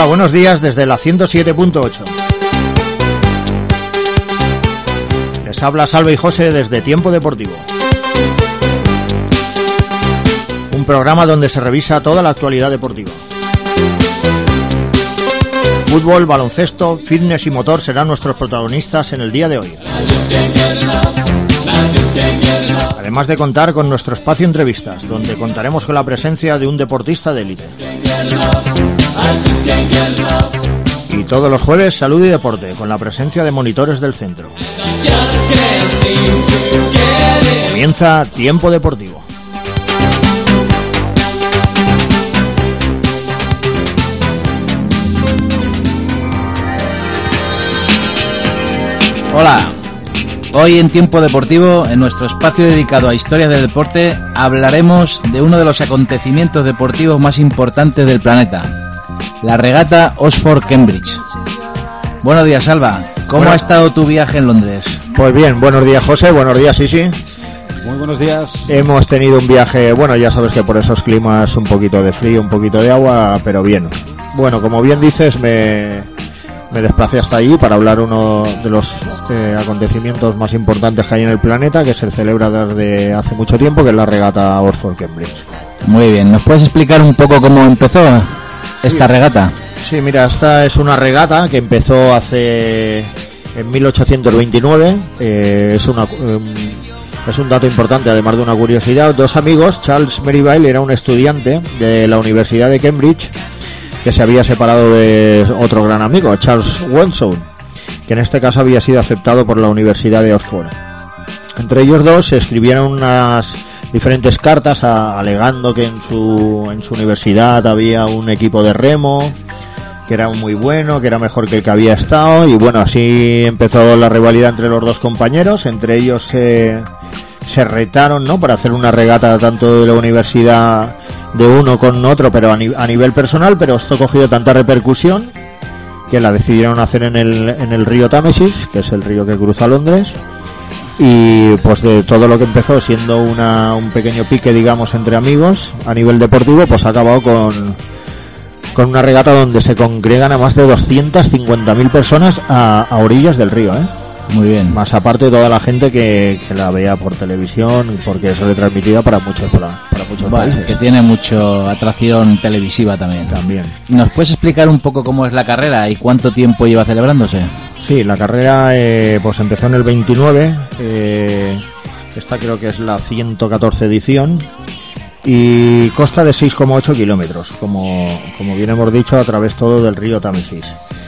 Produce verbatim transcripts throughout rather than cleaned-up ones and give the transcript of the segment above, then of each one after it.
Hola, buenos días desde la ciento siete punto ocho. Les habla Salva y José desde Tiempo Deportivo. Un programa donde se revisa toda la actualidad deportiva. Fútbol, baloncesto, fitness y motor serán nuestros protagonistas en el día de hoy. Además de contar con nuestro espacio entrevistas, donde contaremos con la presencia de un deportista de élite. Y todos los jueves, salud y deporte, con la presencia de monitores del centro. Comienza Tiempo Deportivo. Hola, hoy en Tiempo Deportivo, en nuestro espacio dedicado a historias del deporte, hablaremos de uno de los acontecimientos deportivos más importantes del planeta, la regata Oxford-Cambridge. Buenos días, Salva. ¿Cómo bueno. ha estado tu viaje en Londres? Pues bien, buenos días, José, buenos días, Sisi. Muy buenos días. Hemos tenido un viaje, bueno, ya sabes que por esos climas un poquito de frío, un poquito de agua, pero bien. Bueno, como bien dices, me... Me desplacé hasta allí para hablar uno de los eh, acontecimientos más importantes que hay en el planeta, que se celebra desde hace mucho tiempo, que es la regata Oxford-Cambridge. Muy bien, ¿nos puedes explicar un poco cómo empezó esta sí. regata? Sí, mira, esta es una regata que empezó hace en mil ochocientos veintinueve. Eh, es una eh, es un dato importante, además de una curiosidad. Dos amigos, Charles Merivale era un estudiante de la Universidad de Cambridge, que se había separado de otro gran amigo, Charles Watson, que en este caso había sido aceptado por la Universidad de Oxford. Entre ellos dos se escribieron unas diferentes cartas a, alegando que en su, en su universidad había un equipo de remo que era muy bueno, que era mejor que el que había estado, y bueno, así empezó la rivalidad entre los dos compañeros. Entre ellos se, se retaron, ¿no?, para hacer una regata tanto de la universidad de uno con otro, pero a, ni, a nivel personal, pero esto ha cogido tanta repercusión que la decidieron hacer en el, en el río Támesis, que es el río que cruza Londres, y pues de todo lo que empezó siendo una, un pequeño pique, digamos, entre amigos a nivel deportivo, pues ha acabado con, con una regata donde se congregan a más de doscientas cincuenta mil personas a, a orillas del río, ¿eh? Muy bien. Más aparte toda la gente que, que la veía por televisión, porque es retransmitida para muchos para, para muchos vale, países. Que tiene mucha atracción televisiva también. También. ¿Nos puedes explicar un poco cómo es la carrera y cuánto tiempo lleva celebrándose? Sí, la carrera eh, pues empezó en el veintinueve. Eh, esta creo que es la ciento catorce edición. Y consta de seis coma ocho kilómetros, como, como bien hemos dicho, a través todo del río Támesis.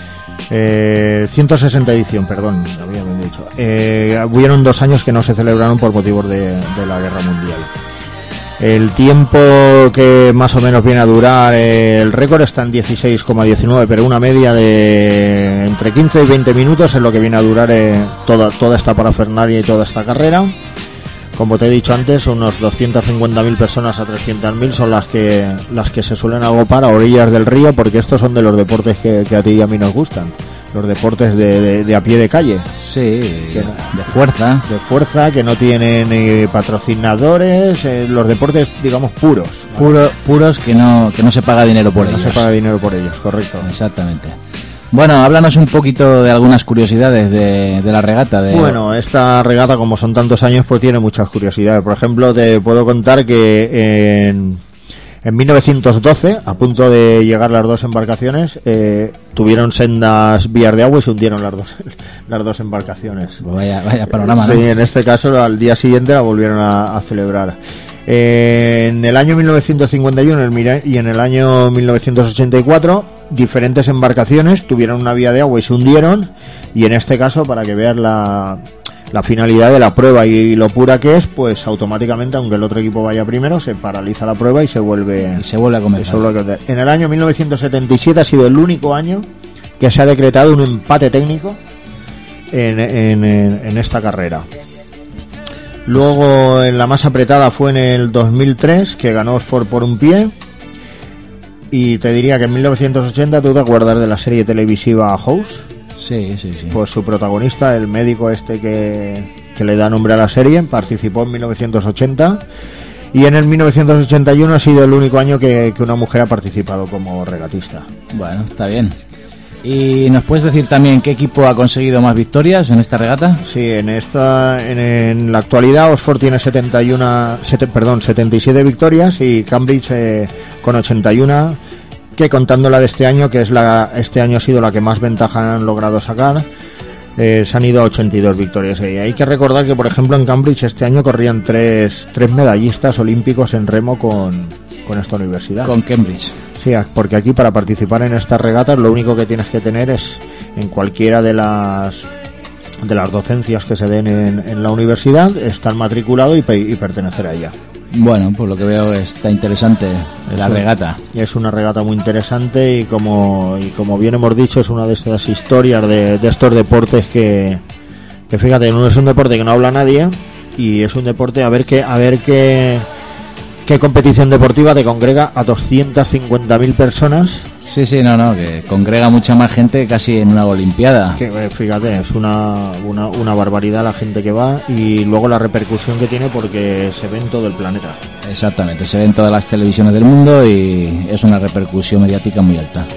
Eh, ciento sesenta edición, perdón, había dicho. Eh, hubieron dos años que no se celebraron por motivos de, de la guerra mundial. El tiempo que más o menos viene a durar, eh, el récord está en dieciséis coma diecinueve, pero una media de entre quince y veinte minutos es lo que viene a durar eh, toda, toda esta parafernalia y toda esta carrera. Como te he dicho antes, unos doscientas cincuenta mil personas a trescientas mil son las que las que se suelen agrupar a orillas del río, porque estos son de los deportes que, que a ti y a mí nos gustan, los deportes de, de, de a pie de calle. Sí, que, de fuerza. De fuerza, que no tienen eh, patrocinadores, eh, los deportes, digamos, puros. ¿Vale? Puro, puros que no que no se paga dinero por que ellos. No se paga dinero por ellos, correcto. Exactamente. Bueno, háblanos un poquito de algunas curiosidades de, de la regata. De... Bueno, esta regata, como son tantos años, pues tiene muchas curiosidades. Por ejemplo, te puedo contar que en, en mil novecientos doce, a punto de llegar las dos embarcaciones, eh, tuvieron sendas vías de agua y se hundieron las dos las dos embarcaciones. Pues vaya, vaya panorama, ¿no? Sí, en este caso, al día siguiente la volvieron a, a celebrar. Eh, en el año mil novecientos cincuenta y uno y en el año mil novecientos ochenta y cuatro diferentes embarcaciones tuvieron una vía de agua y se hundieron, y en este caso, para que veas la, la finalidad de la prueba y lo pura que es, pues automáticamente, aunque el otro equipo vaya primero, se paraliza la prueba y se vuelve y se vuelve a comenzar. Se vuelve a comenzar. En el año mil novecientos setenta y siete ha sido el único año que se ha decretado un empate técnico en, en, en, en esta carrera. Luego, en la más apretada fue en el dos mil tres, que ganó Oxford por un pie. Y te diría que en mil novecientos ochenta, ¿tú te acuerdas de la serie televisiva House? Sí, sí, sí. Pues su protagonista, el médico este que, que le da nombre a la serie, participó en mil novecientos ochenta Y en el mil novecientos ochenta y uno ha sido el único año que, que una mujer ha participado como regatista. Bueno, está bien. ¿Y nos puedes decir también qué equipo ha conseguido más victorias en esta regata? Sí, en esta en, en la actualidad Oxford tiene setenta y uno, sete, perdón, setenta y siete victorias y Cambridge eh, con ochenta y uno, que contando la de este año, que es la este año ha sido la que más ventaja han logrado sacar. Eh, se han ido a ochenta y dos victorias. Y hay que recordar que, por ejemplo, en Cambridge este año corrían tres, tres medallistas olímpicos en remo con, con esta universidad. Con Cambridge. Sí, porque aquí para participar en estas regatas lo único que tienes que tener es en cualquiera de las de las docencias que se den en, en la universidad, estar matriculado y, y pertenecer a ella. Bueno, pues lo que veo está interesante la es regata. Es una regata muy interesante y como y como bien hemos dicho, es una de estas historias de, de estos deportes que, que fíjate, no es un deporte que no habla nadie y es un deporte a ver qué a ver qué qué competición deportiva te congrega a doscientas cincuenta mil personas. Sí, sí, no, no, que congrega mucha más gente casi en una olimpiada. Que, fíjate, es una, una, una barbaridad la gente que va y luego la repercusión que tiene porque se ve en todo el planeta. Exactamente, se ve en todas las televisiones del mundo y es una repercusión mediática muy alta.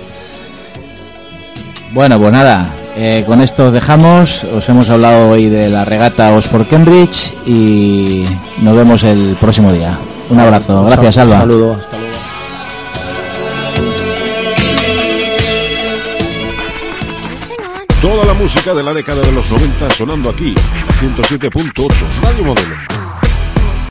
Bueno, pues nada, eh, con esto os dejamos. Os hemos hablado hoy de la regata Oxford-Cambridge y nos vemos el próximo día. Un abrazo, gracias Alba. Un saludo, hasta luego. Toda la música de la década de los noventa sonando aquí, ciento siete punto ocho Radio Modelo.